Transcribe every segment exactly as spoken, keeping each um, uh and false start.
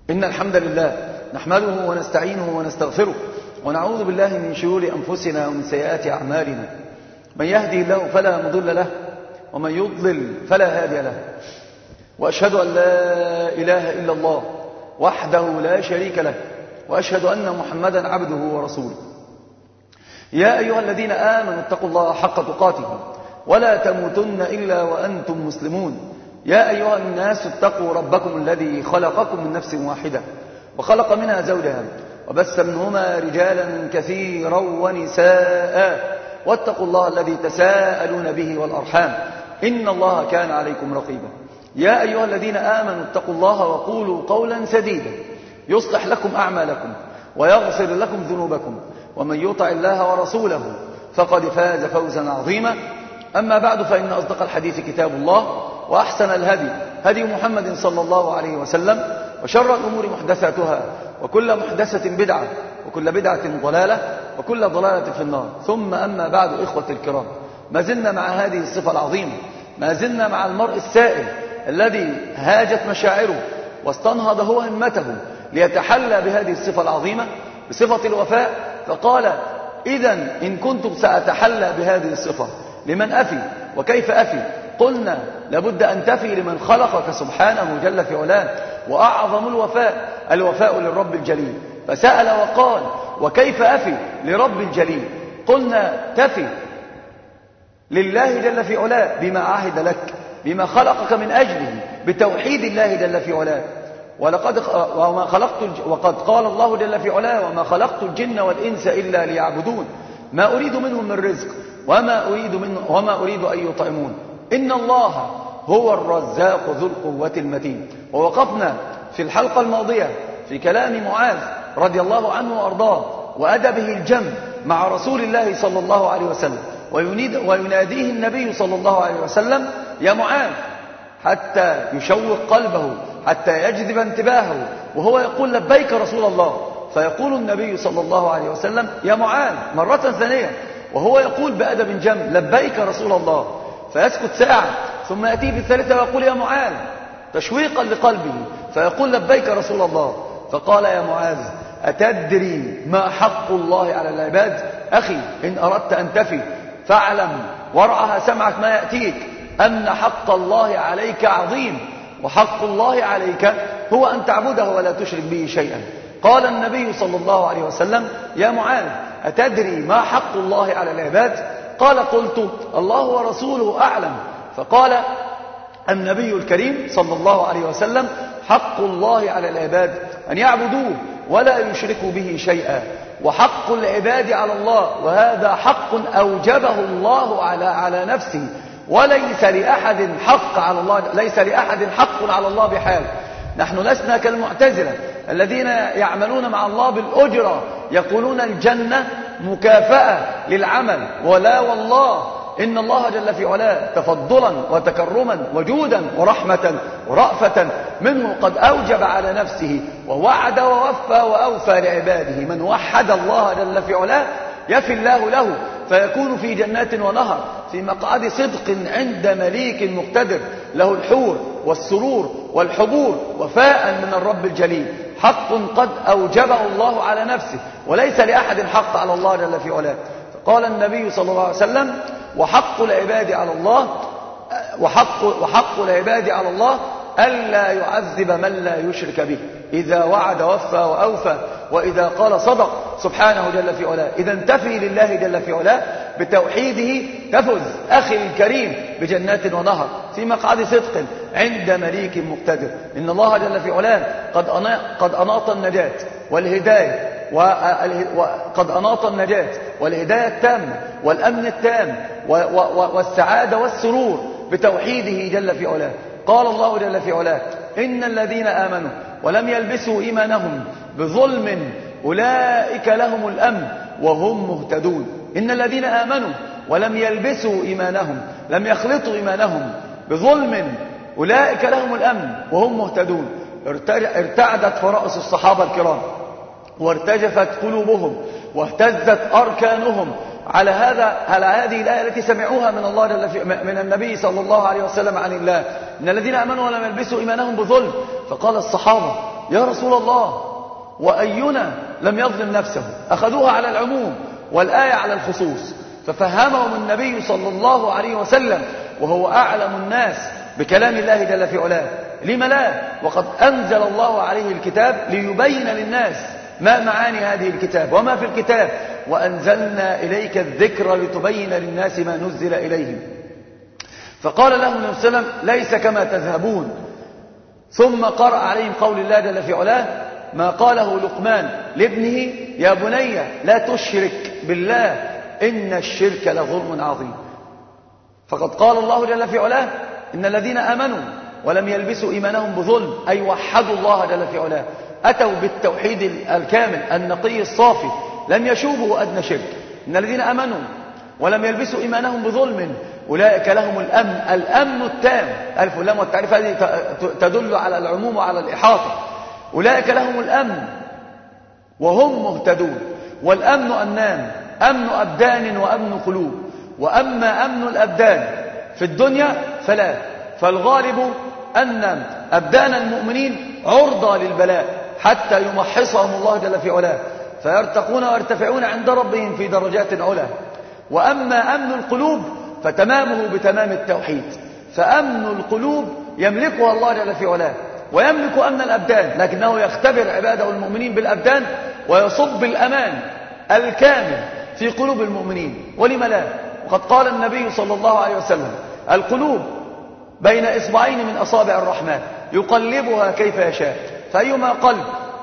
إن الحمد لله نحمده ونستعينه ونستغفره ونعوذ بالله من شرور أنفسنا ومن سيئات أعمالنا. من يهدي الله فلا مضل له ومن يضلل فلا هادي له، وأشهد أن لا إله إلا الله وحده لا شريك له، وأشهد أن محمدا عبده ورسوله. يا أيها الذين آمنوا اتقوا الله حق تقاته ولا تموتن إلا وأنتم مسلمون. يا أيها الناس اتقوا ربكم الذي خلقكم من نفس واحدة وخلق منها زوجها وبث منهما رجالا كثيرا ونساء، واتقوا الله الذي تساءلون به والأرحام إن الله كان عليكم رقيبا. يا أيها الذين آمنوا اتقوا الله وقولوا قولا سديدا يصلح لكم أعمالكم ويغفر لكم ذنوبكم، ومن يطع الله ورسوله فقد فاز فوزا عظيما. أما بعد، فإن أصدق الحديث كتاب الله، وأحسن الهدي هدي محمد صلى الله عليه وسلم، وشر الأمور محدثاتها، وكل محدثة بدعة، وكل بدعة ضلالة، وكل ضلالة في النار. ثم أما بعد، إخوة الكرام، ما زلنا مع هذه الصفة العظيمة، ما زلنا مع المرء السائل الذي هاجت مشاعره واستنهض هو همته ليتحلى بهذه الصفة العظيمة بصفة الوفاء. فقال: إذن إن كنت سأتحلى بهذه الصفة لمن أفي؟ وكيف أفي؟ قلنا: لابد أن تفي لمن خلقك سبحانه جل في علاه، وأعظم الوفاء الوفاء للرب الجليل. فسأل وقال: وكيف أفي لرب الجليل؟ قلنا: تفي لله جل في علاه بما عهد لك، بما خلقك من أجله، بتوحيد الله جل في علاه. ولقد وما خلقت وقد قال الله جل في علاه: وما خلقت الجن والإنس إلا ليعبدون ما أريد منهم من رزق وما أريد من وما أريد أن يطعمون إن الله هو الرزاق ذو القوة المتين. ووقفنا في الحلقة الماضية في كلام معاذ رضي الله عنه وأرضاه وأدبه الجم مع رسول الله صلى الله عليه وسلم، ويناديه النبي صلى الله عليه وسلم: يا معاذ، حتى يشوق قلبه، حتى يجذب انتباهه، وهو يقول: لبيك رسول الله. فيقول النبي صلى الله عليه وسلم: يا معاذ، مرة ثانية، وهو يقول بأدب جم: لبيك رسول الله. فيسكت ساعة، ثم يأتي بالثالثة ويقول: يا معاذ، تشويقا لقلبه، فيقول: لبيك رسول الله. فقال: يا معاذ، أتدري ما حق الله على العباد؟ أخي، إن أردت أن تفي فاعلم وارعها سمعك ما يأتيك أن حق الله عليك عظيم، وحق الله عليك هو أن تعبده ولا تشرك به شيئا. قال النبي صلى الله عليه وسلم: يا معاذ، أتدري ما حق الله على العباد؟ قال: قلت: الله ورسوله أعلم. فقال النبي الكريم صلى الله عليه وسلم: حق الله على العباد أن يعبدوه ولا يشركوا به شيئا، وحق العباد على الله، وهذا حق أوجبه الله على على نفسه، وليس لأحد حق على الله ليس لأحد حق على الله بحال. نحن لسنا كالمعتزلة الذين يعملون مع الله بالأجرة، يقولون الجنة مكافأة للعمل، ولا والله، إن الله جل في علاه تفضلا وتكرما وجودا ورحمة ورأفة منه قد أوجب على نفسه ووعد ووفى وأوفى لعباده. من وحد الله جل في علاه يفي الله له، فيكون في جنات ونهر في مقعد صدق عند مليك مقتدر، له الحور والسرور والحبور وفاء من الرب الجليل. حق قد أوجبه الله على نفسه، وليس لأحد حق على الله جل في علاه. فقال النبي صلى الله عليه وسلم: وحق العباد على الله وحق, وحق العباد على الله ألا يعذب من لا يشرك به، إذا وعد وفى وأوفى، وإذا قال صدق سبحانه جل في علاه. إذا انتفي لله جل في علاه بتوحيده تفز أخي الكريم بجنات ونهر في مقعد صدق عند مليك مقتدر. إن الله جل في علاه قد قد أناط النجاة والهداية وقد أناط النجاة والهداية التامة والأمن التام والسعادة والسرور بتوحيده جل في علاه. قال الله جل في علاه: إن الذين آمنوا ولم يلبسوا إيمانهم بظلم أولئك لهم الأمن وهم مهتدون. إن الذين آمنوا ولم يلبسوا إيمانهم، لم يخلطوا إيمانهم بظلم، أولئك لهم الأمن وهم مهتدون. ارتعدت فرائص الصحابة الكرام، وارتجفت قلوبهم، واهتزت أركانهم على هذا على هذه الآية التي سمعوها من الله جل في من النبي صلى الله عليه وسلم عن الله: إن الذين آمنوا ولم يلبسوا إيمانهم بظلم. فقال الصحابة يا رسول الله وأينا لم يظلم نفسه؟ أخذوها على العموم والآية على الخصوص. ففهمهم النبي صلى الله عليه وسلم وهو أعلم الناس بكلام الله جل في علاه. لم لا؟ وقد أنزل الله عليه الكتاب ليبين للناس ما معاني هذه الكتاب وما في الكتاب، وأنزلنا إليك الذكر لتبين للناس ما نزل إليهم. فقال لهم النبي صلى الله عليه وسلم ليس كما تذهبون، ثم قرأ عليهم قول الله جل في علاه ما قاله لقمان لابنه يا بني لا تشرك بالله إن الشرك لظلم عظيم. فقد قال الله جل في علاه إن الذين آمنوا ولم يلبسوا إيمانهم بظلم، أي وحدوا الله جل في علاه، أتوا بالتوحيد الكامل النقي الصافي، لم يشوبوا أدنى شرك. إن الذين آمنوا ولم يلبسوا إيمانهم بظلم أولئك لهم الأمن، الأمن التام. ألف واللام والتعريف هذه تدل على العموم وعلى الإحاطة. أولئك لهم الأمن وهم مهتدون. والأمن أمنان، أمن أبدان وأمن قلوب. وأما أمن الأبدان في الدنيا فلا، فالغالب أن أبدان المؤمنين عرضة للبلاء حتى يمحصهم الله جل في علاه فيرتقون ويرتفعون عند ربهم في درجات علا. وأما أمن القلوب فتمامه بتمام التوحيد. فأمن القلوب يملكها الله جل في علاه ويملك أمن الأبدان، لكنه يختبر عباده المؤمنين بالأبدان ويصب الأمان الكامل في قلوب المؤمنين. ولم لا؟ وقد قال النبي صلى الله عليه وسلم القلوب بين إصبعين من أصابع الرحمن يقلبها كيف يشاء، فأيما قلب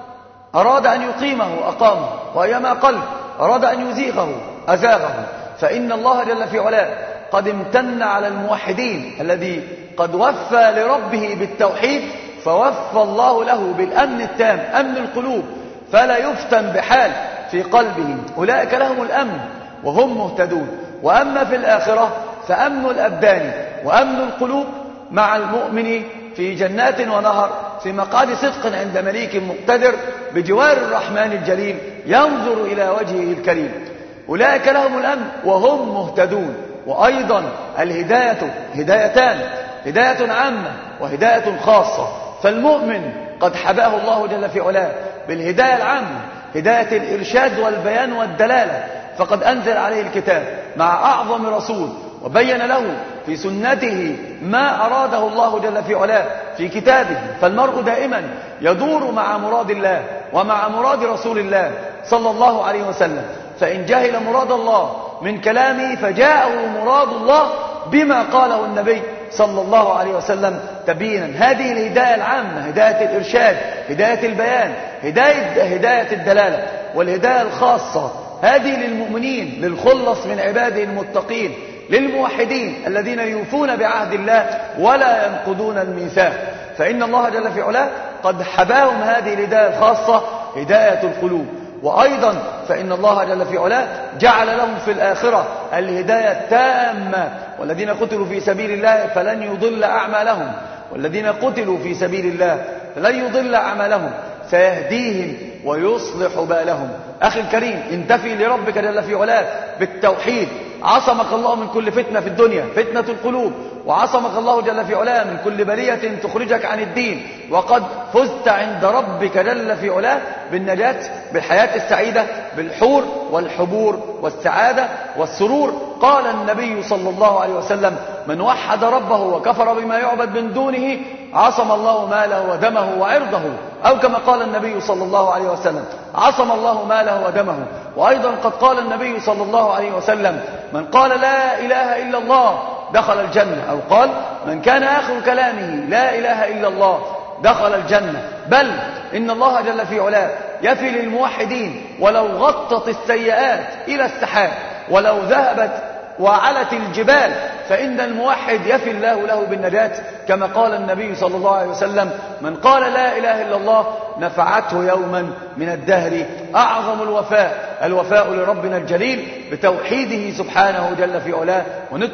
أراد أن يقيمه أقامه، وأيما قلب أراد أن يزيغه أزاغه. فإن الله جل في علاه قد امتن على الموحدين الذي قد وفى لربه بالتوحيد، فوفى الله له بالأمن التام أمن القلوب، فلا يفتن بحال في قلبه. أولئك لهم الأمن وهم مهتدون. وأما في الآخرة فأمن الأبدان وأمن القلوب مع المؤمن في جنات ونهر في مقعد صدق عند مليك مقتدر بجوار الرحمن الجليل ينظر إلى وجهه الكريم. أولئك لهم الأمن وهم مهتدون. وأيضا الهداية هدايتان، هداية عامة وهداية خاصة. فالمؤمن قد حباه الله جل في علاه بالهداية العامة، هداية الإرشاد والبيان والدلالة، فقد أنزل عليه الكتاب مع أعظم رسول وبين له في سنته ما أراده الله جل في علاه في كتابه. فالمرء دائما يدور مع مراد الله ومع مراد رسول الله صلى الله عليه وسلم. فإن جهل مراد الله من كلامه فجاءه مراد الله بما قاله النبي صلى الله عليه وسلم تبينا. هذه الهداية العامة، هداية الإرشاد، هداية البيان، هداية, هداية الدلالة. والهداية الخاصة هذه للمؤمنين، للخلص من عباده المتقين، للموحدين الذين يوفون بعهد الله ولا ينقضون الميثاق. فإن الله جل في علاه قد حباهم هذه الهداية الخاصة هداية القلوب. وأيضا فإن الله جل في علاه جعل لهم في الآخرة الهداية التامة. والذين قتلوا في سبيل الله فلن يضل أعمالهم، والذين قتلوا في سبيل الله فلن يضل أعمالهم سيهديهم ويصلح بالهم. أخي الكريم، انتفي لربك جل في علاه بالتوحيد، عصمك الله من كل فتنة في الدنيا، فتنة القلوب، وعصمك الله جل في علاه من كل بلية تخرجك عن الدين. وقد فزت عند ربك جل في علاه بالنجاة، بالحياة السعيدة، بالحور والحبور والسعادة والسرور. قال النبي صلى الله عليه وسلم من وحد ربه وكفر بما يعبد من دونه عصم الله ماله ودمه وعرضه، أو كما قال النبي صلى الله عليه وسلم عصم الله ماله ودمه. وأيضا قد قال النبي صلى الله عليه وسلم من قال لا إله إلا الله دخل الجنة، أو قال من كان آخر كلامه لا إله إلا الله دخل الجنة. بل إن الله جل في علاه يفي للموحدين ولو غطت السيئات إلى السحاب، ولو ذهبت وعلت الجبال، فإن الموحد يفي الله له بالنجاة، كما قال النبي صلى الله عليه وسلم من قال لا إله إلا الله نفعته يوما من الدهر. أعظم الوفاء الوفاء لربنا الجليل بتوحيده سبحانه جل في علاه،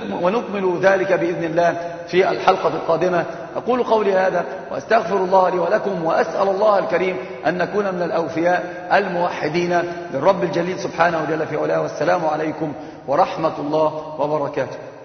ونكمل ذلك بإذن الله في الحلقة القادمة. أقول قولي هذا وأستغفر الله لي ولكم، وأسأل الله الكريم أن نكون من الأوفياء الموحدين للرب الجليل سبحانه جل في علاه. والسلام عليكم ورحمة الله وبركاته.